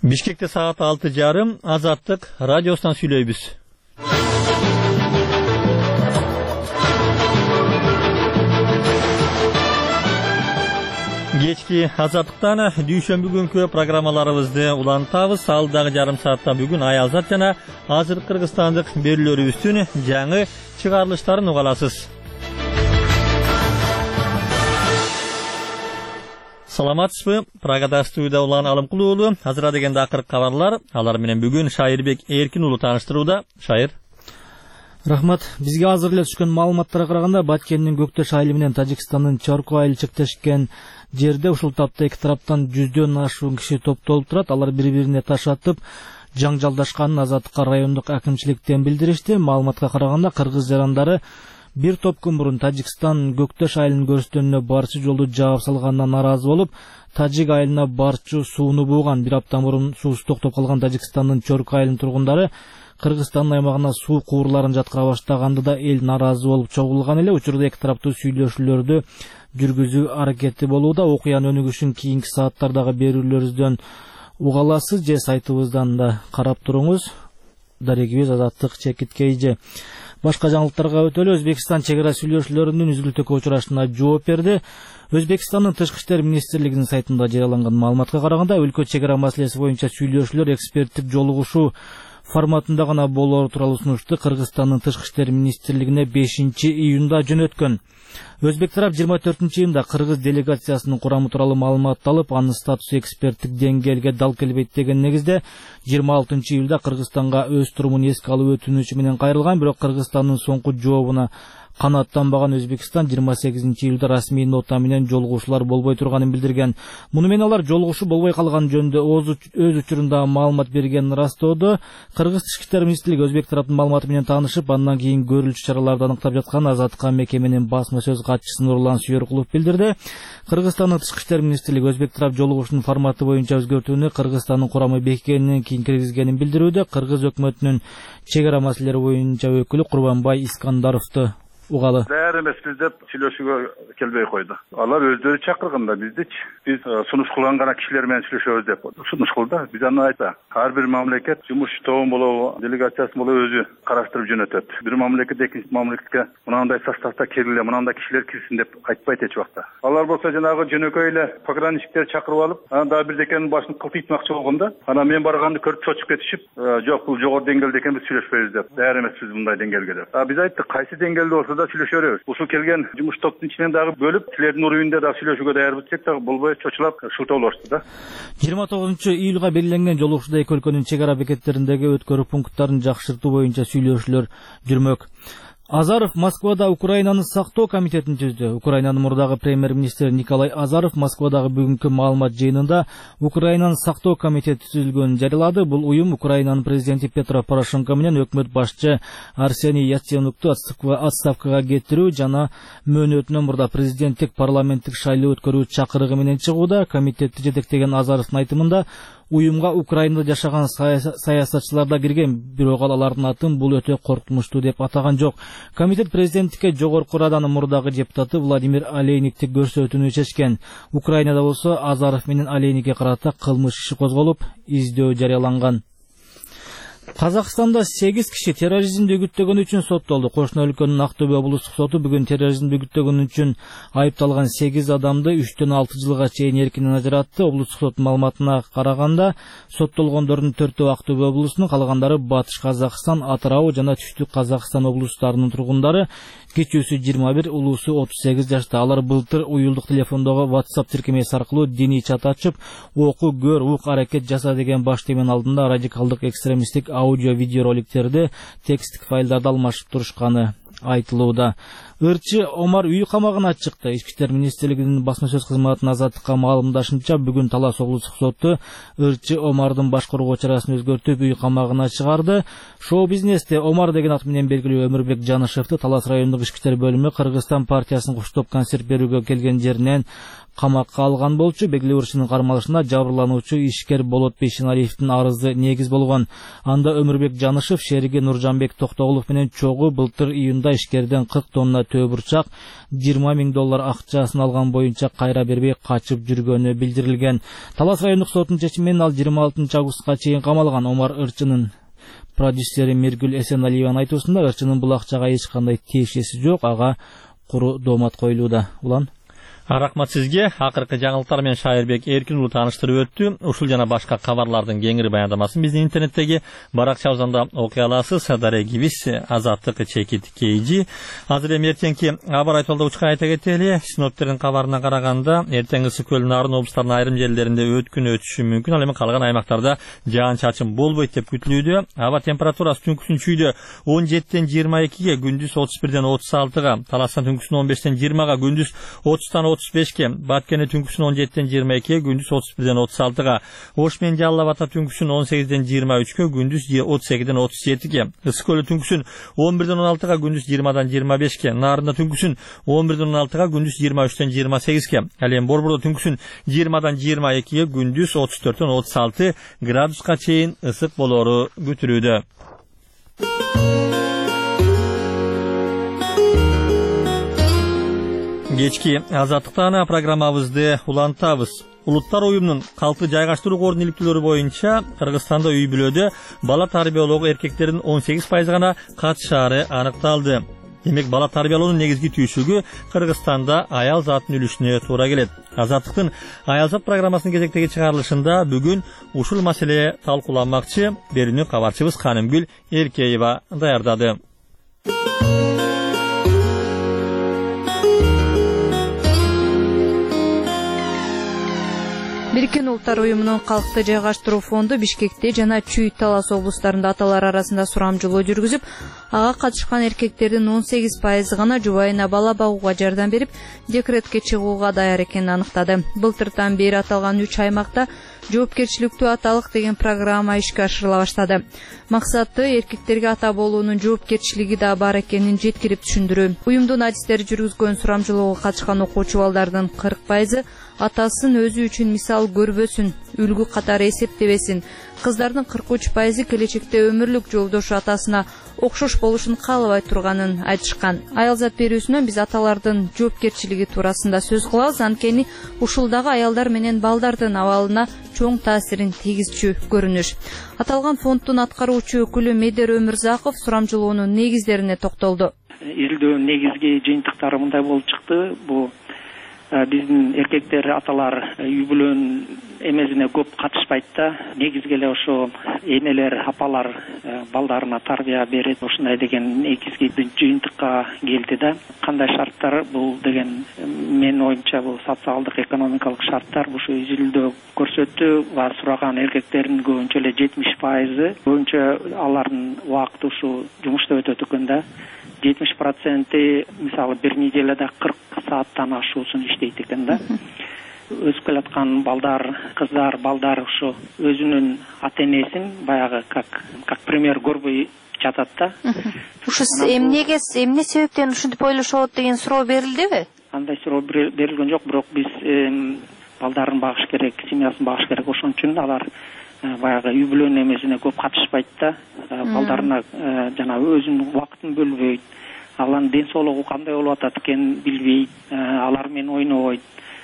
Бишкекте саат 6:30 Азаттык радиосунан сүйлөйбүз. Кечки Азаттыктан дүйшөмбү күнкү программаларыбызды улантабыз. Алдагы жарым саатта бүгүн Аялзат жана азыркы кыргызстандык берүүлөрүбүздүн жаңы чыгарылыштарын уга аласыз. Саламатсызбы? Прагада студияда Улан Алымкул уулу. Азыр дегенде акыркы кабарлар. Алар менен бүгүн Шайырбек Эркин уулу тааныштырууда. Шайыр. Рахмат. Бизге азыр эле түшкөн маалыматтарга караганда Баткендин Көктөш айылы менен Тажикстандын Чорко айылы чектешкен жерде ушул тапта эки тараптан 100дөн ашуун киши топтолуп турат. Алар бири-бирине таш атып, жаңжалдашканын Азаттыкка райондук акимчиликтен билдиришти. Маалыматка караганда кыргыз жарандары бир топ күн мурун Тажикстан Көктөш айылын көрсөтөнүнө барчу жолду жаап салгандан наразы болуп, Тажик айылына барчу сууну бууган. Бир апта мурун суусу токтоп калган Тажикстандын Чорко айылынын тургундары Кыргызстандын аймагына суу куурларын жаткыра баштаганда да эл наразы болуп чогулган эле. Учурда эки тараптуу сүйлөшүүлөрдү жүргүзүү аракети болууда. Окуянын өнүгүшүн кийинки сааттардагы берүүлөрүбүздөн уга аласыз же сайтыбыздан да карап туруңуз. Дарегибиз Азаттык чекиткейже. Башка жаңылыктарга өтөлү. Өзбекстан чек ара сүйлөшүүлөрүнүн үзүлтүүгө учурашына жооп берди. Өзбекстандын Тышкы иштер министрлигинин сайтында жарыяланган маалыматка караганда, өлкө чек ара маселеси боюнча сүйлөшүүлөр эксперттик жолугушуу форматында гана болоор тууралуу сунушту Кыргызстандын Тышкы иштер министрлигине 5-июнда жөнөткөн. Өзбек тарап 24-июнда кыргыз делегациясынын курамы тууралуу маалымат алып, анын статусу эксперттик деңгээлге дал келбейт деген негизде 26-июлда Кыргызстанга өз турумун эске алуу өтүнүчү менен кайрылган. Бирок Кыргызстандын соңку жообуна канаттанбаган Өзбекстан 28-июлда расмий нота менен жолугушуулар болбой турганын билдирген. Муну менен алар жолугушуу болбой калган жөнүндө өз учурунда маалымат бергенин ырастоодо. Кыргыз Тышкы иштер министрлиги Өзбек тараптын маалыматы менен таанышып, андан кийин көрүлчү чараларды аныктап жаткан Азаттыкка мекеменин басма сөз катчысы Нурлан Сүйөркулов билдирди. Кыргызстандын Тышкы иштер министрлиги Өзбек тарап жолугушуунун форматы боюнча өзгөртүүнү Кыргызстандын курамы бекигенинен кийин киргизгенин билдирүүдө. Кыргыз өкмөтүнүн чек ара маселелери боюнча өкүлү Курбанбай Искандаровду угалы. Бәр эмес биз деп сүйлөшүүгө келбей койду. Алар өздөрү чакырганда биз сунуш кылган гана кишилер менен сүйлөшөбүз деп сунуш кылды. Биз аны айта. Ар бир мамлекет жумуш тобун болобу, делегациясын болобу өзү караштырып жөнөтөт. Бир мамлекет экинчи мамлекетке мынандай составта келгиле, мынандай кишилер кирсин деп айтпайт эч убакта. Алар болсо жанагы жөнөкөй эле пограничниктер чакырып алып, анан дагы бирдекенин башын кылтыйтмакчы болгондо, анан мен барганды көрүп чочуп кетишип, жок бул жогору деңгээлде экен, биз сүйлөшпөйбүз деп. Бәр эмес биз мындай деңгээлге деп. Биз айттык, кайсы деңгээлде болсо да сүйлөшөрбүз. Ушул келген жумуш топтун ичинен дагы бөлүп, силердин уровеньде дагы сүйлөшүүгө даярбыз десек дагы болбой чочулап шылтоолошду да. 29-июлга белгиленген жолугушууда эки өлкөнүн чек ара бекеттериндеги өткөрүү пункттарын жакшыртуу боюнча сүйлөшүүлөр жүрмөк. Азаров Москвада Украинаны сактоо комитетин түздү. Украинанын мурдагы премьер-министри Николай Азаров Москвадагы бүгүнкү маалымат жыйынында Украинанын сактоо комитети түзүлгөнүн жарыялады. Бул уюм Украинанын президенти Петро Порошенко менен өкмөт башчы Арсений Яценюкту отставкага кетирүү жана мөөнөтүнөн мурда президенттик парламенттик шайлоо өткөрүү чакырыгы менен чыгууда. Комитетти жетектеген Азаровдун айтымында уюмга Украинада жашаган саясатчылар да кирген, бирок алардын атын бул өтө коркунучтуу деп атаган жок. Комитет президенттикке жогорку раданын мурдагы депутаты Владимир Олейникти көрсөтүүнү чечкен. Украинада болсо Азаров менен Олейникке карата кылмыш иши козголуп, издөө жарыяланган. Казакстанда 8 киши терроризмди үгүттөгөнү үчүн соттолду. Кошуна өлкөнүн Актөбө облустук соту бүгүн терроризмди үгүттөгөнү үчүн айыпталган 8 адамды 3-6 жылга чейин эркинен ажыратты. Облустук соттун маалыматына караганда, соттолгондордун 4-өө Актөбө облусунун, калгандары Батыш Казакстан, Атырау жана Түштүк Казакстан облустарынын тургундары. Кичүүсү 21, улуусу 38 жашта. Алар былтыр уюлдук телефондогу WhatsApp тиркемеси аркылуу диний чат ачып, окуу, көр, ук аракет жаса деген баш темен алдында радикалдык экстремисттик аудио-видео роликтерди, тексттик файлдарды алмашып турушканы айтылууда. Ырчы Омар үй камагына чыкты. Ички иштер министрлигинин басма сөз кызматынын Азаттыкка маалымдашынча, бүгүн Талас облустук соту Ырчы Омардын башкаруу чарасын өзгөртүп үй камагына чыгарды. Шоу-бизнесте Омар деген ат менен белгилүү Өмүрбек Жанышевди Талас райондук ички иштер бөлүмү Кыргызстан партиясынын куштоп концерт берүүгө келген жеринен камакка алган болчу. Белгилүү ырчынын кармалышына жабырлануучу ишкер Болот Бейшеналиевдин арызы негиз болгон. Анда Өмүрбек Жанышев шериги Нуржанбек Токтогулов менен чогуу былтыр июнда учурунда ишкерден 40 тонна төбурчак, $20,000 акчасын алган боюнча кайра бербей качып жүргөнү билдирилген. Талас райондук сотунун чечими менен ал 26 августка чейин камалган. Омар Ырчынын продюсери Миргүл Эсеналиеванын айтуусунда Ырчынын бул акчага эч кандай тиешеси жок, ага куру доомат коюлууда. Улан Рахмат сизге. Акыркы жаңылыктар менен Шайырбек Эркин уулу тааныштырып өттү. Ушул жана башка кабарлардын кеңири баяндамасын биздин интернеттеги баракчабызда окуй аласыз. Дарегибиз Азаттык чекит KG. Азыр эми эртеңки абар айтылды учка айта кетели. Синоптиктердин кабарына караганда эртең ысык көл нарын облустарынын айрым жерлеринде өткүн өтүшү мүмкүн. Ал эми калган аймактарда жаан-чачын болбойт деп күтүлүүдө. Аба температурасы түнкүсүн чүйдө 17ден 22ге, күндүз 31ден 36га, Таластан түнкүсүн 15ден 20га, күндүз 30дан 35ке, Баткене түнкүсүн 17ден 22ге, күндүз 31ден 36га, Ош менен Жалал Абад түнкүсүн 18ден 23ке, күндүз 32ден 37ге, Ысык көлү түнкүсүн 11ден 16га, күндүз 20дан 25ке, Нарында түнкүсүн 11ден 16га, күндүз 23ден 28ке, ал эми Борбордо түнкүсүн 20дан 22ге, күндүз 34ден 36 градуска чейин ысык болору күтүлүүдө. Кечки Азаттыктан программабызды улантабыз. Улуттар уюмунун калкты жайгаштыруу кордун иликтүүлөрү боюнча Кыргызстанда үй бүлөдө бала тарбиялоого эркектердин 18% гана катышаары аныкталды. Демек бала тарбиялоонун негизги түйшүгү Кыргызстанда аял заттын үлүшүнө туура келет. Азаттыктын аял зат программасынын кезектеги чыгарылышында бүгүн ушул маселе талкууланмакчы. Берүүнү кабарчыбыз Канымгүл Эркеева даярдады. Бириккен Улуттар уюмунун калкты жайгаштыруу фонду Бишкекте жана Чүй Талас облустарында аталар арасында сурамжылоо жүргүзүп, ага катышкан эркектердин 18% гана жубайына бала багууга жардам берип, декретке чыгууга даяр экенин аныктады. Былтыртан бери аталган 3 аймакта жоопкерчиликтүү аталык деген программа ишке ашырыла баштады. Максаты эркектерге ата болуунун жоопкерчилиги да бар экенин жеткирип түшүндүрүү. Уюмдун адистери жүргүзгөн сурамжылоого катышкан окуучу балдардын 40% атасын өзү үчүн мисал көрбөсүн, үлгү катары эсептебесин. Кыздардын 43% келечекте өмүрлүк жолдошу атасына окшош болушун каалабай турганын айтышкан. Аял зат берүүсүнөн биз аталардын жоопкерчилиги туурасында сөз кылабыз, анткени ушул дагы аялдар менен балдардын абалына чоң таасирин тийгизчү көрүнүш. Аталган фонддун аткаруучу өкүлү Медер Өмүрзаков сурамжылоонун негиздерине токтолду. Изилдөөнүн негизги жыйынтыктары мындай болуп чыкты. Бул биздин эркектер аталар үй бүлөнүн эмесине көп катышпайт да. Негизги эле ошо энелер, апалар балдарына тарбия берет. Ушундай деген негизги жыйынтыкка келди да. Кандай шарттар бул деген менин оюмча бул социалдык, экономикалык шарттар ушу изилдөө көрсөттү. Сураган эркектердин көбүнчө эле 70% көбүнчө алардын убакыты ушу жумушта өтөт экен да. 70% мисалы бир неделяда 40 сааттан ашуусун иштейт экен да. Өсүп келаткан балдар, кыздар, балдар ушу өзүнүн ата-энесин баягы как пример көрбөй жатат да. Ушу эмне себептен ушинтип ойлошот деген суроо берилдиби? Андай суроо берилген жок, бирок биз балдарын багыш керек, семьясын багыш керек. Ошон үчүн алар баягы үй бүлөнүн эмесине көп катышпайт да. Балдарына жана өзүнүн убактын бөлбөйт. Алардын ден соолугу кандай болуп атат экенин билбейт. Алар менен ойнобойт.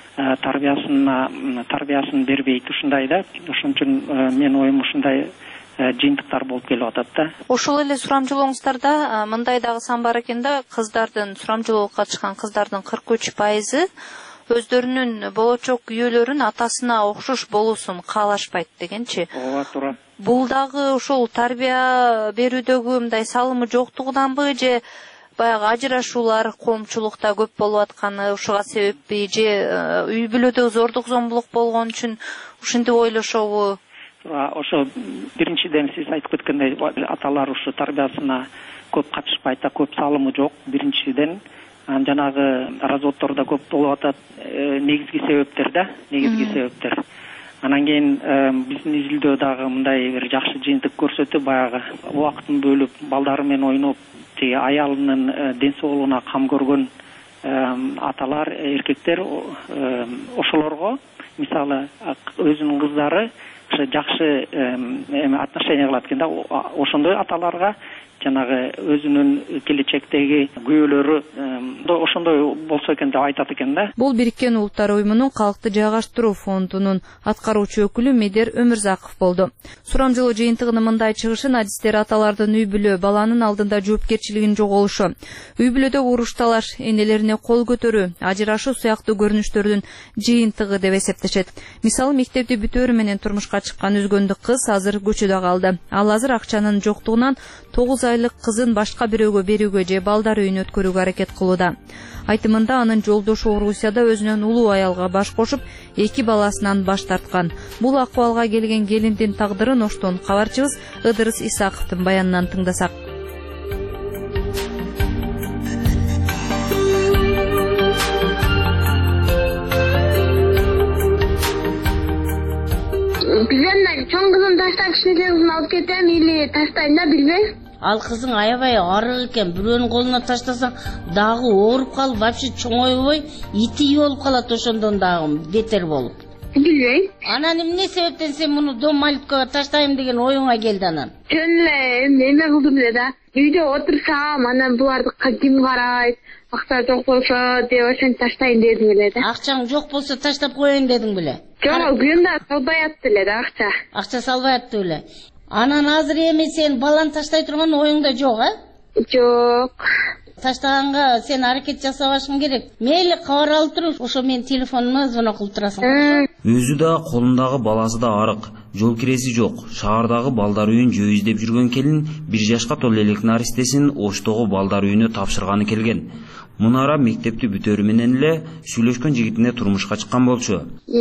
Тарбиясын бербейт, ушундай да. Ошон үчүн мен оюм ушундай жыйынтыктар болуп келип атат да. Ошол эле сурамжылооңуздарда мындай дагы сан бар экен да, кыздардын сурамжылоого катышкан кыздардын 43% өздөрүнүн болочок күйөөлөрүн атасына окшош болуусун каалашпайт дегенчи. Ооба, туура. Бул дагы ошол тарбия берүүдөгү мындай салымы жоктугунанбы же баягы ажырашуулар коомчулукта көп болуп атканы ушуга себеппи же үй бүлөдө зордук зомбулук болгон үчүн ушинтип ойлошобу? Ошо биринчиден сиз айтып кеткендей аталар ушу тарбиясына көп катышпайт, көп салымы жок. Биринчиден жанагы разводдордо көп болуп атат. Негизги себептер да, негизги себептер. Анан кийин биздин изилдөө дагы мындай бир жакшы жыйынтык көрсөтүп, баягы убактын бөлүп, балдары менен ойноп, тиги аялынын ден соолугуна кам көргөн аталар, эркектер ошолорго мисалы өзүнүн кыздары жакшы отношение кылат экен да. Ошондой аталарга жанагы өзүнүн келечектеги күбөлөрү ошондой болсо экен деп айтат экен да. Бул Бириккен Улуттар уюмунун калкты жайгаштыруу фондунун аткаруучу өкүлү Медер Өмүрзаков болду. Сурамжылоо жыйынтыгынын мындай чыгышын адистер аталардын үй бүлө баланын алдында жоопкерчилигин жоголушу, үй бүлөдө уруш талаш, энелерине кол көтөрүү, ажырашуу сыяктуу көрүнүштөрдүн жыйынтыгы деп эсептешет. Мисалы, мектепти бүтөөрү менен турмушка чыккан үзгөндүк кыз азыр көчөдө калды. Ал азыр акчанын жоктугунан 9 айлык кызын башка бирөөгө берүүгө же балдар үйүнө өткөрүүгө аракет кылууда. Айтымында анын жолдошу Орусияда өзүнөн улуу аялга баш кошуп, 2 баласынан баш тарткан. Бул акыбалга келген келиндин тагдырын Оштон кабарчыбыз Ыдырыс Исаковдун баянынан тыңдасак. Билбейм, чоң кызым таштап кичинекей кызын алып кетем или таштайм да, билбейм. Ал кызың аябай арык экен, бирөөнүн колуна таштасаң дагы ооруп калып, вообще чоңойбой, ити болуп калат, ошондон дагы бетер болуп. Билбейм. Анан эмне себептен сен муну дом малюткага таштайм деген оюңа келди анан? Жөн эле эме кылдым эле да. Үйдө отурсам, анан буларды ким карайт, акча жок болсо деп ошентип таштайын дедим эле да. Акчаң жок болсо таштап коеюн дедиң беле? Жок, күндө салбай атты эле да акча. Акча салбай атты беле? Анан азыр эми сен баланы таштай турган оюңда жок, Жок. Таштаганга сен аракет жасабашың керек. Мейли кабар алып туруп, ошо менин телефонума звонок кылып турасың. Өзү да колундагы баласы да арык, жол киреси жок. Шаардагы балдар үйүн жөө издеп жүргөн келин 1 жашка толо элек наристесин Оштогу балдар үйүнө тапшырганы келген. Мунара мектепти бүтөөрү менен эле сүйлөшкөн жигитине турмушка чыккан болчу.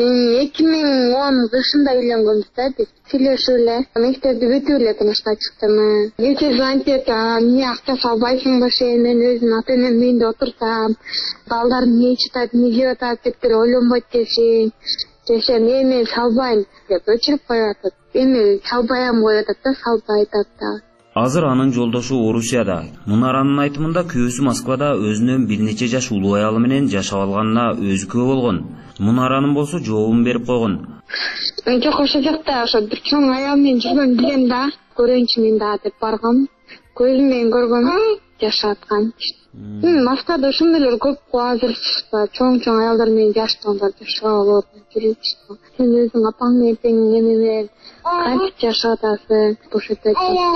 2010 кышында үйлөнгөнбүз да, биз сүйлөшүп эле. Мектепти бүтүп эле турмушка чыктым. Эки звонтет, эмне акча салбайсыңбы сен, мен өзүм ата-энемдин үйүндө отурсам, балдар эмне чытат, эмне жеп атат деп ойлонбойт десең, десем, мен салбайм деп өчүрүп коюп атат. Эми салбайам коюп атат да, салбай атат да. Азыр анын жолдошу Орусияда. Мунаранын айтымында күйөөсү Москвада өзүнөн бир нече жаш улуу аялы менен жашап алганына өзү күбө болгон. Мунаранын болсо жообун берип койгон. Жок, ошол жакта ошо бир чоң аял менен жүргөн билем да, көрөйүнчү мен да деп баргам. Көзүм менен көргөм, жашап аткан. Москвада ошондойлор көп го азыр. Чоң аялдар менен жаштагандар жашап жүрүп. Сен өзүң апаң менен тең эме кантип жашап атасың, бошотот.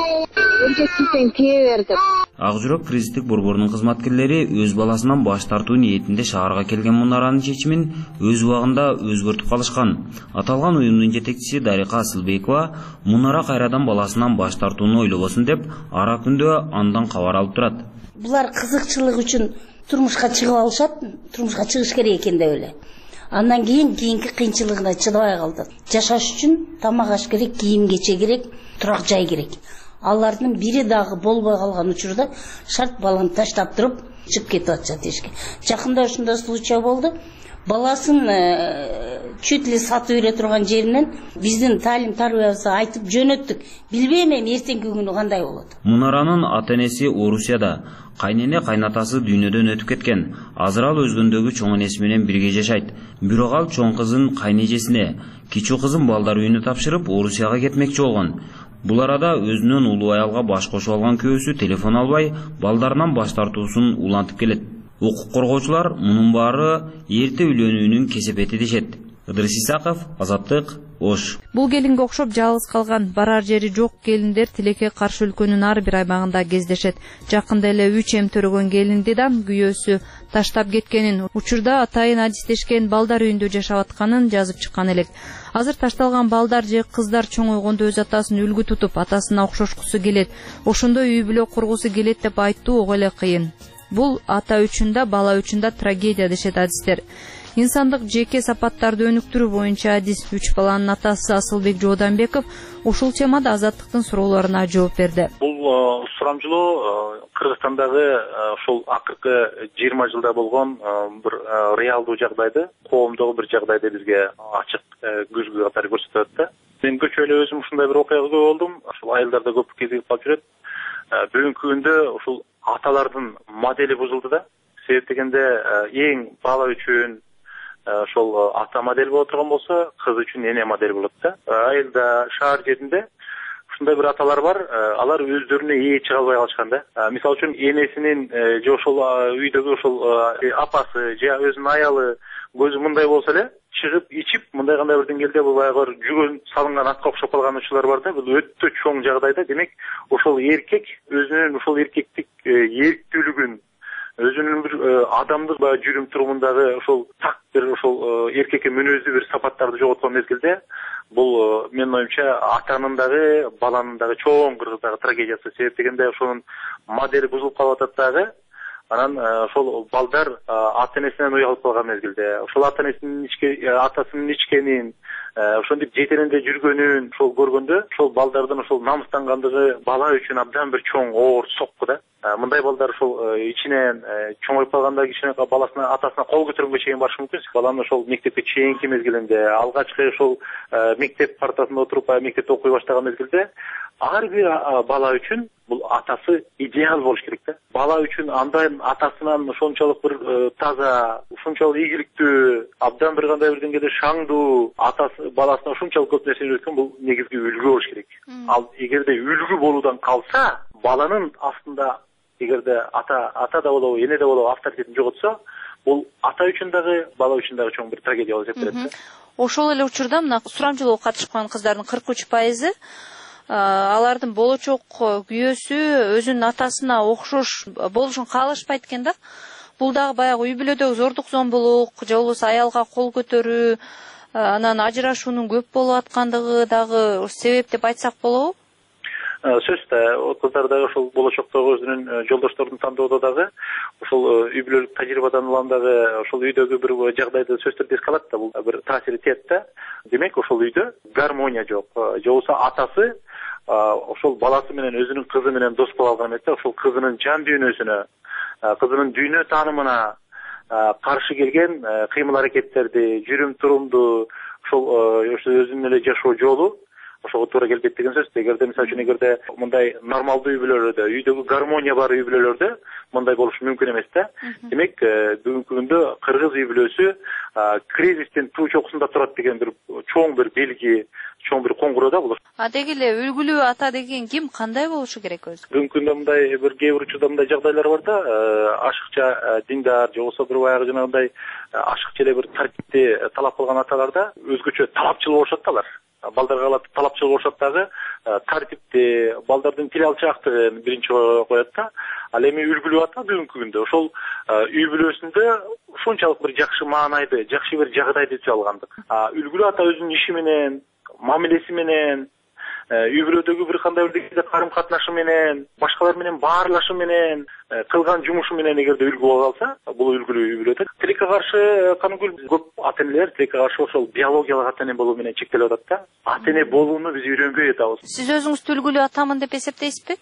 Эркектен тие бер деп. Ак жүрөк кризистик борборунун кызматкерлери өз баласынан баш тартуу ниетинде шаарга келген Мунаранын чечимин өз убагында өзгөртүп калышкан. Аталган уюмдун жетекчиси Дарика Асылбекова Мунара кайрадан баласынан баш тартууну ойлобосун деп ара күндө андан кабар алып турат. Булар кызыкчылык үчүн турмушка чыгып алышат, турмушка чыгыш керек экен деп эле. Андан кийинки кыйынчылыгына чыдабай калды. Жашаш үчүн тамак аш керек, кийим кече керек, турак жай керек. Алардын бири дагы болбой калган учурда шарт баланы таштап туруп чыгып кетип атышат эшикке. Жакында ушундай случай болду. Баласын чөт эле сатып бере турган жеринен биздин таалим тарбиябызга айтып жөнөттүк. Билбейм эми эртеңки күнү кандай болот. Мунаранын ата-энеси Орусияда, кайнене кайнатасы дүйнөдөн өтүп кеткен. Азыр ал өзгөндөгү чоң энеси менен бирге жашайт. Бирок ал чоң кызын кайнежесине, кичүү кызын балдар үйүнө тапшырып Орусияга кетмекчи болгон. Бул арада өзүнөн улуу аялга баш кошуп алган күйөөсү телефон албай, балдарынан баш тартуусун улантып келет. Укук коргоочулар мунун баары эрте үйлөнүүнүн кесепети дешет. Ыдырыс Исаков, Азаттык, Ош. Бул келинге окшоп жалгыз калган, барар жери жок келиндер тилекке каршы өлкөнүн ар бир аймагында кездешет. Жакында эле 3 эмтөрөгөн келинди да күйөөсү таштап кеткенин, учурда атайын адистешкен балдар үйүндө жашап атканын жазып чыккан элек. Азыр ташталган балдар же кыздар чоңойгондо өз атасын үлгү тутуп, атасына окшошкусу келет. Ошондой үй бүлө кургусу келет деп айтуу ого эле кыйын. Бул ата үчүн да, бала үчүн да трагедия дешет адистер. Инсандык жеке сапаттарды өнүктүрүү боюнча адис 3 баланын атасы Асылбек Жооданбеков ушул темада Азаттыктын суроолоруна жооп берди. Бул сурамжылоо Кыргызстандагы ошол акыркы 20 жылда болгон бир реалдуу жагдайды, коомдогу бир жагдайды бизге ачык көзгө катары көрсөтөт да. Мен көчө эле өзүм ушундай бир окуяга күбө болдум. Ошол айылдарда көп кезигип калып жүрөт. Бүгүнкү күндө ушул аталардын модели бузулду да. Себеп дегенде эң бала үчүн ошол ата модель боло турган болсо, кыз үчүн эне модель болот да. Айылда, шаар жеринде ушундай бир аталар бар, алар өздөрүнө ээ чыга албай калышкан да. Мисалы үчүн энесинин же ошол үйдөгү ошол апасы же өзүнүн аялы көзү мындай болсо эле чыгып ичип мындай кандай бир деңгээлде бул баягы жүгөн салынган атка окшоп калган учурлар бар да. Бул өтө чоң жагдайда. Демек ошол эркек өзүнүн ошол эркектик эрктүүлүгүн, өзүнүн бир адамдык баягы жүрүм турумундагы ошол так бир ошол эркекке мүнөздүү бир сапаттарды жоготкон мезгилде бул менин оюмча атанын дагы баланын дагы чоң кыргыздагы трагедиясы. Себеп дегенде ошонун модели бузулуп калып атат дагы. Анан ошол балдар ата энесинен уялып калган мезгилде ошол ата энесинин атасынын ичкенин, ошентип жетеринде жүргөнүн ошол көргөндө ошол балдардын ошол намыстангандыгы бала үчүн абдан бир чоң оор сокку да. Мындай балдар ошол ичинен чоңоюп калганда кичине баласына, атасына кол көтөргөнгө чейин барышы мүмкүн. Баланы ошол мектепке чейинки мезгилинде, алгачкы ошол мектеп партасында отуруп мектепте окуй баштаган мезгилде ар бир бала үчүн бул атасы идеал болуш керек да. Бала үчүн андай атасынан ошончолук бир таза, ушунчалык ийгиликтүү, абдан бир кандай бир деңгээлде шаңдуу, атасы баласына ушунчалык көп нерсе үйрөткөн, бул негизги үлгү болуш керек. Ал эгерде үлгү болуудан калса, баланын астында эгерде ата да болобу, эне да болобу авторитетин жоготсо, бул ата үчүн дагы, бала үчүн дагы чоң бир трагедия болуп эсептелет. Ошол эле учурда мына сурамжылоого катышкан кыздардын 43% алардын болочок күйөөсү өзүнүн атасына окшош болушун каалашпайт экен да. Бул дагы баягы үй бүлөдөгү зордук зомбулук же болбосо аялга кол көтөрүү, анан ажырашуунун көп болуп аткандыгы дагы себеп деп айтсак болобу? Сөзсүз да, кыздар дагы ошол болочоктогу өзүнүн жолдошторун тандоодо дагы ошол үй бүлөлүк тажрыйбадан улам дагы ошол үйдөгү бир жагдайды сөзсүз түрдө эске алат да, бул бир таасири тиет да. Демек ошол үйдө гармония жок, же болбосо атасы ошол баласы менен өзүнүн кызы менен дос боло алган эмес да. Ошол кызынын жан дүйнөсүнө, кызынын дүйнө таанымына каршы келген кыймыл аракеттерди, жүрүм турумду, ошол өзүнүн эле жашоо жолу ошого туура келбейт деген сөз. Эгерде мисалы үчүн эгерде мындай нормалдуу үй бүлөлөрдө, үйдөгү гармония бар үй бүлөлөрдө мындай болуш мүмкүн эмес да. Демек бүгүнкү күндө кыргыз үй бүлөсү кризистин туу чокусунда турат деген бир чоң бир белги, чоң бир коңгуроо да бул. Деги эле үлгүлүү ата деген ким, кандай болушу керек өзү? Бүгүнкү күндө мындай бир кээ бир учурда мындай жагдайлар бар да, ашыкча диндар же болбосо бир баягы жанагындай ашыкча эле бир тартипти талап кылган аталарда өзгөчө талапчыл болушат да алар. Балдарга талапчыл болушат дагы, тартипти, балдардын тил алчаактыгын биринчи коет да. Ал эми үлгүлүү ата бүгүнкү күндө ошол үй бүлөсүндө ушунчалык бир жакшы маанайды, жакшы бир жагдайды түзө алгандык. Үлгүлүү ата өзүнүн иши менен, мамилеси менен, үй бүлөдөгү бир кандай бир карым катнашы менен, башкалар менен баарлашы менен, кылган жумушу менен эгерде үлгү боло алса, бул үлгүлүү үй бүлө. Тилекке каршы Каныгүл көп ата энелер тилекке каршы ошол биологиялык ата эне болуу менен чектелип атат да. Ата эне болууну биз үйрөнбөй атабыз. Сиз өзүңүздү үлгүлүү атамын деп эсептейсизби?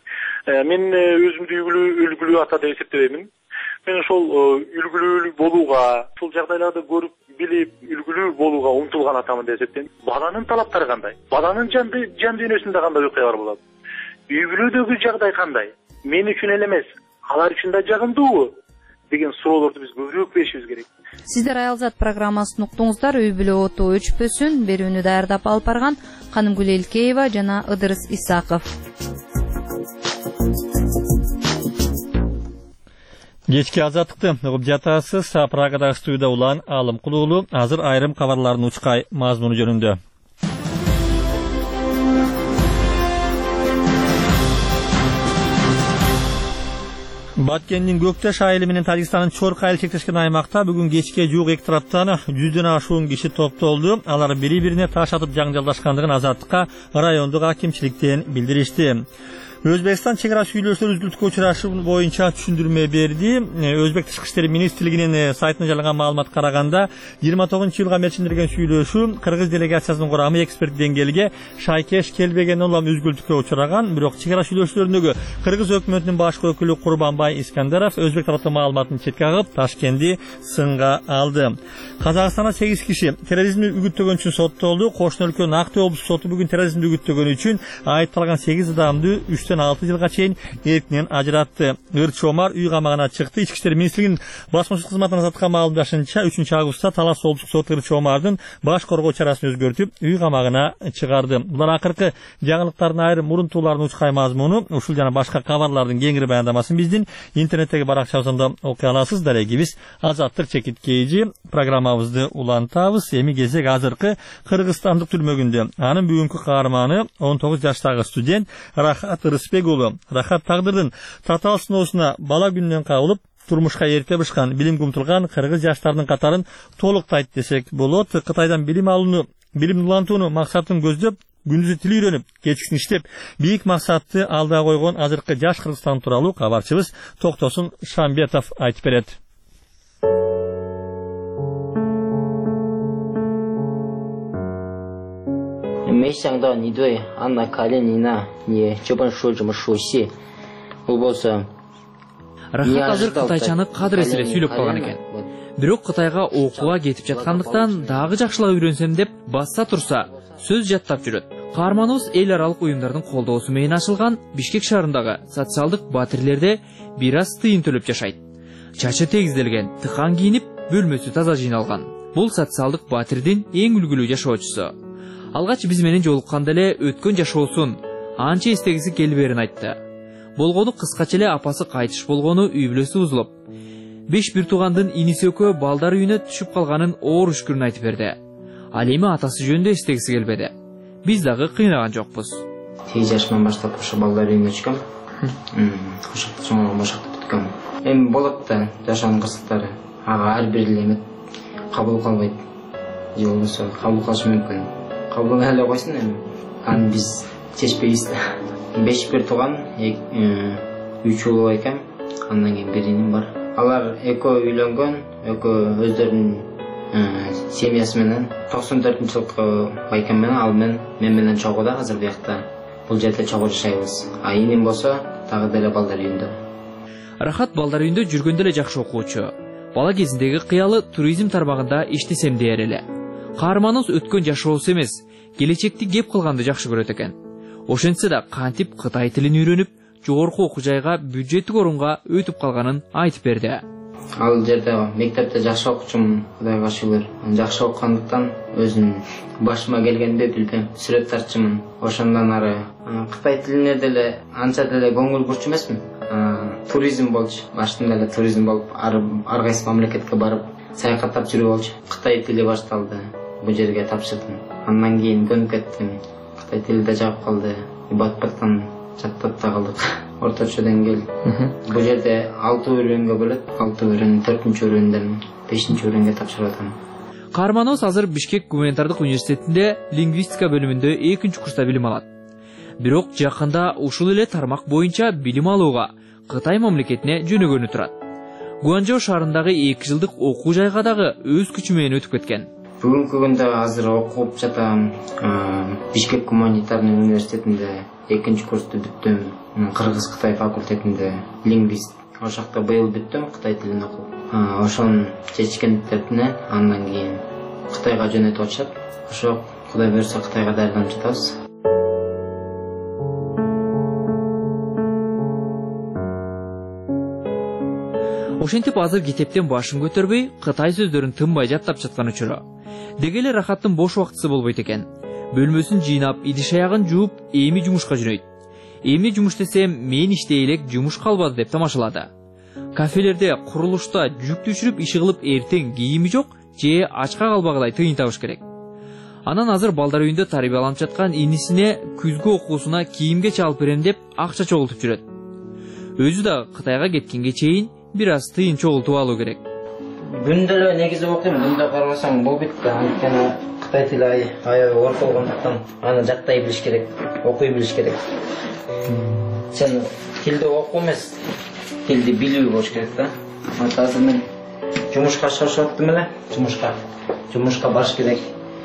Мен өзүмдү үлгүлүү ата деп эсептебеймин. Мен ошол үлгүлүү болууга, ушул жагдайларды көрүп, билип, үлгүлүү болууга умтулган атамын деп эсептейм. Баланын талаптары кандай? Баланын жан дүйнөсүндө кандай окуялар болот? Үй бүлөдөгү жагдай кандай? Мен үчүн эле эмес, алар үчүн да жагымдуубу? Деген суроолорду биз көбүрөөк беришибиз керек. Сиздер Аялзат программасын уктуңуздар. Үй бүлө оту өчпөсүн берүүнү даярдап алып барган Канымгүл Элкеева жана Ыдырыс Исаков. Кечки азаттыкты угуп жатасыз. Прагадагы студияда улан Алым Кулуулу. Азыр айрым кабарлардын учкай мазмуну жөнүндө. Баткендин Көктөш айылы менен Тажикстандын Чоркы айыл чектешкен аймакта бүгүн кечке жуук эки тараптан 100дөн ашуун киши топтолду. Алар бири-бирине таш атып жаңжалдашкандыгын азаттыкка райондук акимчиликтен билдиришти. Өзбекстан чек ара сүйлөшүүлөр үзүлтүүгө учурашы боюнча түшүндүрмө берди. Өзбек тышкы иштер министрлигинин сайтына жарыяланган маалымат караганда 29-жылга мерчиндирген сүйлөшүү кыргыз делегациясынын курамы эксперт деңгээлге шайкеш келбеген улам үзгүлтүккө учураган. Бирок чек ара сүйлөшүүлөрүндөгү кыргыз өкмөтүнүн башкы өкүлү Курбанбай Искандаров өзбек тараптын маалыматын четке кагып, Ташкентти сынга алды. Казакстанда 8 киши терроризмди үгүттөгөн үчүн соттолду. Кошуна өлкөнүн Акты облустук соту бүгүн терроризмди үгүттөгөн үчүн айыпталган 8 адамды 3 3'ten 6 yılga çeyin erkinden ajratты. Ырчы Омар үй камагына чыкты. Ички иштер министрлигинин басмачылык кызматына саткан маалымдашынча 3-августта Талас облустук соты Ырчы Омардын баш коргоо чарасын өзгөртүп, үй камагына чыгарды. Булар акыркы жаңылыктардын айрым мурунтуулардын учкай мазмуну, ушул жана башка кабарлардын кеңири баяндамасын биздин интернеттеги баракчабызда окуй аласыз. Дарегибиз Азаттык чекиткейжи программабызды улантабыз. Эми кезек азыркы Кыргызстандык түрмөгүндө. Анын бүгүнкү каарманы 19 жаштагы студент Рахат Рыспек уулу. Рахат тагдырдын татаал сыноосуна бала күнүнөн кабылып, турмушка эрте бышкан, билимге умтулган кыргыз жаштарынын катарын толуктайт десек болот. Кытайдан билим улантууну максатын көздөп, күндүзү тил үйрөнүп, кечкисин иштеп, бийик максатты алда койгон азыркы жаш Кыргызстан тууралуу кабарчыбыз Токтосун Шамбетов айтып берет. Мейсаңда нидой Анна Калинина не чөбөн шожуму шоси. Бул болсо Рахат азыр кытайчаны кадыр эсире сүйлөп калган экен. Бирок Кытайга окууга кетип жаткандыктан дагы жакшылап үйрөнсөм деп басса турса, сөз жаттап жүрөт. Каарманыбыз эл аралык уюмдардын колдоосу менен ачылган Бишкек шаарындагы социалдык батирлерде бир аз тыйын төлөп жашайт. Чачы тегизделген, тыкан кийинип, бөлмөсү таза жыйналган. Бул социалдык батирдин эң үлгүлүү жашоочусу. Алгач биз менен жолукканда эле өткөн жашоосун анча эстегиси келберин айтты. Болгону кыскача эле апасы кайтыш болгону үй бүлөсү бузулуп, 5 бир туугандын иниси экөө балдар үйүнө түшүп калганын оор үшкүрүн айтып берди. Ал эми атасы жөнүндө эстегиси келбеди. Биз дагы кыйнаган жокпуз. 8 жашыман баштап ошо балдар үйүнө түшкөм. Ошол соңу башакта бүткөм. Эми болот да жашоонун кырсыктары. Ага ар бир эле кабыл кылбайт. Же болбосо кабыл кылышы мүмкүн. Кабыл эле койсун эми. Аны биз чечпейбиз да. 5 бир тууган, 3 уулу экен. Андан кийин бир иним бар. Алар экөө үйлөнгөн, экөө өздөрүнүн семьясы менен 94-жылкы байкем менен ал мен менен чогуу азыр биякта. Бул жерде чогуу жашайбыз. А иним болсо дагы деле балдар үйүндө. Рахат балдар үйүндө жүргөндө эле жакшы окуучу. Бала кезиндеги кыялы туризм тармагында иштесем дээр эле. Каарманыбыз өткөн жашоосу эмес, келечекти кеп кылганды жакшы көрөт экен. Ошентсе да кантип Кытай тилин үйрөнүп, жогорку окуу жайга бюджеттик орунга өтүп калганын айтып берди. Ал жерде мектепте жакшы окуучумун, Кудайга шүгүр. Жакшы окугандыктан өзүм башыма келгенде билбем, сүрөт тартчымын. Ошондон ары Кытай тилине деле анча деле көңүл бурчу эмесмин. Туризм болчу. Баштында эле туризм болуп, ар кайсы мамлекетке барып, саякаттап жүрүп болчу. Кытай тили башталды. Бул жерге тапшырдым. Андан кийин көнүп кеттим. Кытай тили да жагып калды. Батпактан жаттап да калдык. Орточо деңгээл. Бул жерде 6 өрөнгө бөлөт. 6 өрөн 4-өрөндөн 5-өрөнгө тапшырып атам. Каарманыбыз азыр Бишкек гуманитардык университетинде лингвистика бөлүмүндө 2-курста билим алат. Бирок жакында ушул эле тармак боюнча билим алууга Кытай мамлекетине жөнөгөнү турат. Гуанчжоу шаарындагы 2 жылдык окуу жайга дагы өз күчү менен өтүп кеткен. Бүгүнкү күндө азыр окуп жатам. Бишкек гуманитарный университетинде 2-курсту бүттүм. Кыргыз-Кытай факультетинде лингвист. Ошакта быйыл бүттүм Кытай тилин окуп. Ошон чечкендиктерине андан кийин Кытайга жөнөтүп атышат. Ошо Кудай буйрса Кытайга даярданып жатабыз. Ошентип азыр китептен башын көтөрбөй, Кытай сөздөрүн тынбай жаттап жаткан учуру. Дегеле Рахаттын бош убактысы болбойт экен. Бөлмөсүн жыйнап, идиш-аягын жууп, эми жумушка жөнөйт. Эми жумуш десем, мен иштей элек жумуш калбады деп тамашалады. Кафелерде, курулушта жүк түшүрүп иши кылып эртең кийими жок, же ачка калбагыдай тыйын табыш керек. Анан азыр балдар үйүндө тарбияланып жаткан инисине күзгү окуусуна кийимге чалып берем деп акча чогултуп жүрөт. Өзү да Кытайга кеткенге чейин бир аз тыйын чогултуп алуу керек. Күндө эле негизи окуйм, күндө карасаң болбойт да. Анткени Кытай тили аябай оор болгондуктан аны жаттай билиш керек, окуй билиш керек. Сен тилди окуу эмес, тилди билүү болуш керек да. Азыр мен жумушка чыгып аттым эле, жумушка барыш керек.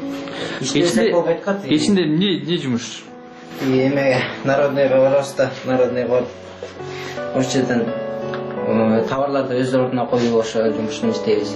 Кечинде эмне жумуш? Эме народныйга барабыз да, народныйга барып ошол жерден товарларды өз ордуна коюп ошо жумушун иштейбиз.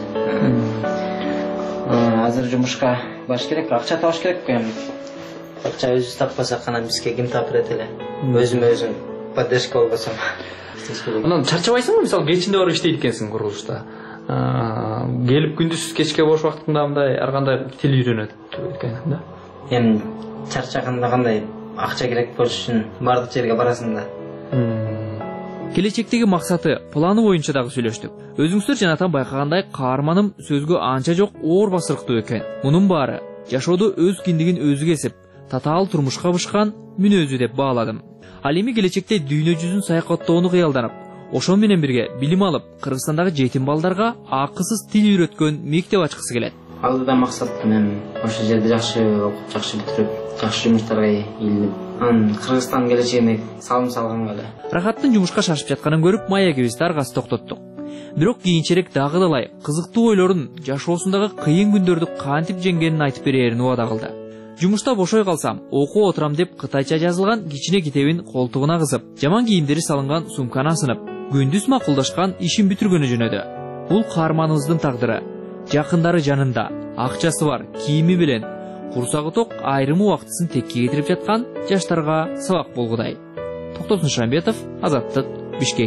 Азыр жумушка барыш керек, акча табыш керек экен. Акча өзүбүз таппасак анан бизге ким таап берет эле? Өзүм поддержка болбосо. Анан чарчабайсыңбы? Мисалы кечинде барып иштейт экенсиң курулушта. Келип күндүз кечке бош убактыңда мындай ар кандай тил үйрөнөт экен да. Эми чарчаганда кандай акча керек болуш үчүн бардык жерге барасың да. Келечектеги максаты, планы боюнча дагы сүйлөштүк. Өзүңүздөр жанатан байкагандай, каарманым сөзгө анча жок оор басырыктуу экен. Мунун баары жашоодо өз киндигин өзү кесип, татаал турмушка бышкан мүнөзү деп бааладым. Ал эми келечекте дүйнө жүзүн саякаттоону кыялданып, ошон менен бирге билим алып, Кыргызстандагы жетим балдарга акысыз тил үйрөткөн мектеп ачкысы келет. Алдыда максатым эми ошол жерде жакшы окуп, жакшы бүтүрүп, жакшы жумуштарга ийилип, анан Кыргызстан келечегине салым салганга эле. Рахаттын жумушка шашып жатканын көрүп, маегибизди аргасы токтоттук. Бирок кийинчерээк дагы далай кызыктуу ойлорун, жашоосундагы кыйын күндөрдү кантип жеңгенин айтып берерин убада кылды. Жумушта бошой калсам, окуу отурам деп кытайча жазылган кичине китебин колтугуна кысып, жаман кийимдери салынган сумканы асынып, күндүз макулдашкан ишин бүтүргөнү жөнөдү. Бул каарманыбыздын тагдыры. Жакындары жанында, акчасы бар, кийими менен курсагы ток айрым убактысын текке кетирип жаткан жаштарга сабак болгудай. Токтосун Шамбетов, Азаттык, Бишкек.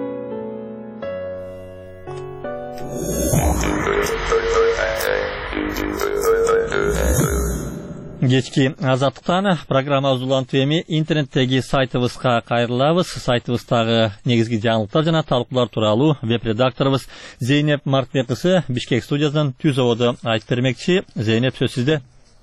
Кечки Азаттыктан программабыз улантып эми интернеттеги сайтыбызга кайрылабыз. Сайтыбыздагы негизги жаңылыктар жана талкуулар тууралуу веб-редакторубуз Зейнеп Мартбек кызы Бишкек студиясынан түз ободо айтып бермекчи. Зейнеп, сөз сизде.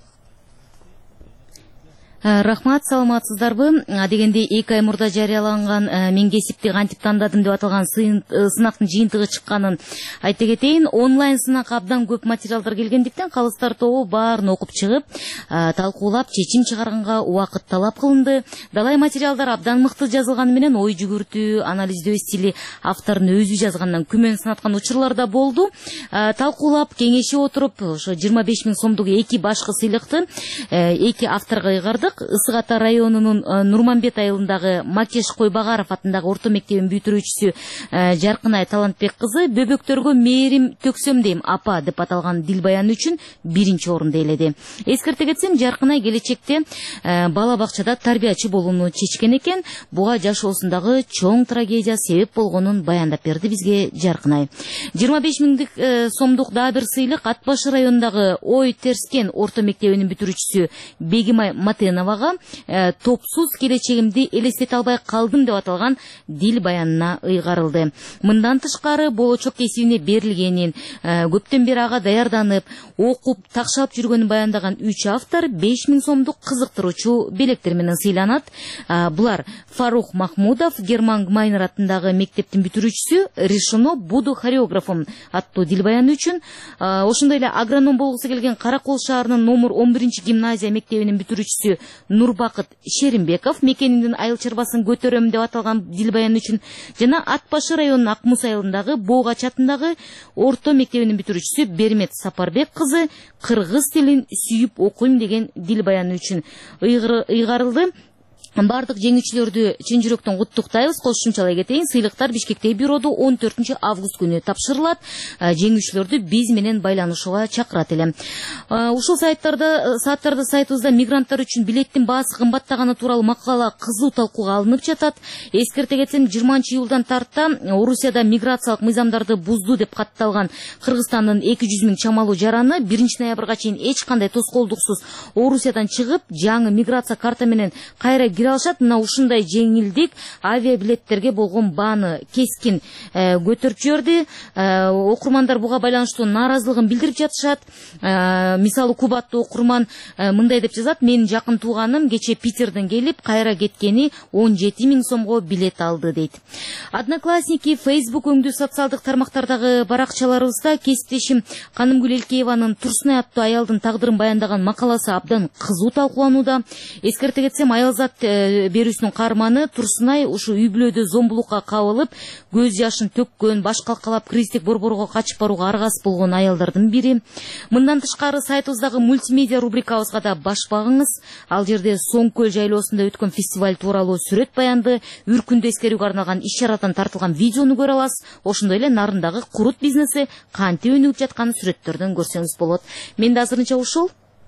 Рахмат, саламатсыздарбы? Дегенде 2 ай мурда жарыяланган мен кесипти кантип тандадым деп аталган сынактын жыйынтыгы чыкканын айта кетейин. Онлайн сынакка абдан көп материалдар келгендиктен калыстар тобу баарын окуп чыгып, талкуулап, чечим чыгарганга убакыт талап кылынды. Далай материалдар абдан мыкты жазылганы менен ой жүгүртүү, анализдөө стили автордун өзү жазгандан күмөн сынаткан учурлар да болду. Талкуулап, кеңешип отуруп, ошо 25 000 сомдук 2 башкы сыйлыкты 2 авторго ыйгарды. Ысык Ата районунун Нурманбет айылындагы Макеш Койбагаров атындагы орто мектебин бүтүрүүчүсү Жаркынай Талантбек кызы бөбөктөргө мээрим төксөм дейм апа деп аталган дилбаяны үчүн 1-чи орунду ээледи. Эскерте кетсем, Жаркынай келечекте бала бакчада тарбиячы болууну чечкен экен. Буга жашоосундагы чоң трагедия себеп болгонун баяндап берди бизге Жаркынай. 25 000 сомдук дагы бир сыйлык Ат башы районундагы Ой Терскен орто мектебинин бүтүрүүчүсү Бегимай Матеновага топсуз келечегимди элестете албай калдым деп аталган дил баянына ыйгарылды. Мындан тышкары болочок кесибине берилгенин, көптөн бери ага даярданып, окуп, такшалып жүргөнүн баяндаган 3 автор 5 000 сомдук кызыктыруучу белектер менен сыйланат. Булар Фарух Махмудов, Герман Гмайнер атындагы мектептин бүтүрүүчүсү, Решено буду хореографом аттуу дил баяны үчүн, ошондой эле агроном болгусу келген Каракол шаарынын номер 11 гимназия мектебинин бүтүрүүчүсү Нурбакыт Шеримбеков, мекениндин айыл чарбасын көтөрөм деп аталган дил баяны үчүн, жана Ат башы районунун Акмус айылындагы Боогач атындагы орто мектебинин бүтүрүүчүсү Бермет Сапарбек кызы кыргыз тилин сүйүп окуйм деген дил баяны үчүн ыйгарылды. Бардык жеңүүчүлөрдү чын жүрөктөн куттуктайбыз. Кошумчалай кетейин, сыйлыктар Бишкектеги бюроду 14 август күнү тапшырылат. Жеңүүчүлөрдү биз менен байланышууга чакырат элем. Ушул сааттарда сайтыбызда мигранттар үчүн билеттин баасы кымбаттаганы тууралуу макала кызуу талкууга алынып жатат. Эскерте кетсем, 20-июлдан тарта Орусияда миграциялык мыйзамдарды бузду деп катталган Кыргызстандын 200 000 чамалуу жараны 1 ноябрга чейин эч кандай тоскоолдуксуз Орусиядан чыгып, жаңы миграция карта менен кайра кире алышат. Мына ушундай жеңилдик авиабилеттерге болгон бааны кескин көтөрүп жиберди. Окурмандар буга байланыштуу нааразылыгын билдирип жатышат. Мисалы, Кубаттуу окурман мындай деп жазат: менин жакын тууганым кече Питерден келип, кайра кеткени 17 000 сомго билет алды дейт. Одноклассники, Facebook өңдүү социалдык тармактардагы баракчаларыбызда кесиптешим Канымгүл Элкееванын Турсунай аттуу аялдын тагдырын баяндаган макаласы абдан кызуу талкууланууда. Эскерте кетсем, Аялзат берүүсүнүн каарманы Турсунай ушу үй бүлөдө зомбулукка кабылып, көз жашын төккөн, баш калкалап, кризистик борборго качып барууга аргас болгон аялдардын бири. Мындан тышкары сайтыбыздагы мультимедиа рубрикабызга да баш багыңыз. Ал жерде Соңкөл жайлоосунда өткөн фестиваль тууралуу сүрөт баянды, үркүндү эскерүүгө арналган иш-чарадан тартылган видеону көрө аласыз. Ошондой эле Нарындагы курут бизнеси кантип өнүгүп жатканын сүрөттөрдөн көрсөңүз болот. Менде азырынча ушул.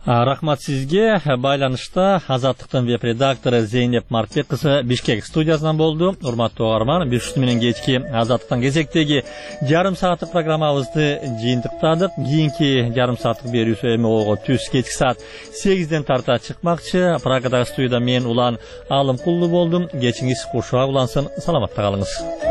Рахмат сизге. Байланышта Азаттыктын веб редактору Зейнеп Мартбек кызы Бишкек студиясынан болду. Урматтуу угарман, бир менен кечки Азаттыктан кезектеги жарым сааттык программабызды жыйынтыктадык. Кийинки жарым сааттык берүүсү эми ого түз кечки саат 8ден тарта чыкмакчы. Прагадагы студияда мен Улан Алымкулду болдум. Кечиңиз кушуак улансын. Саламатта калыңыз.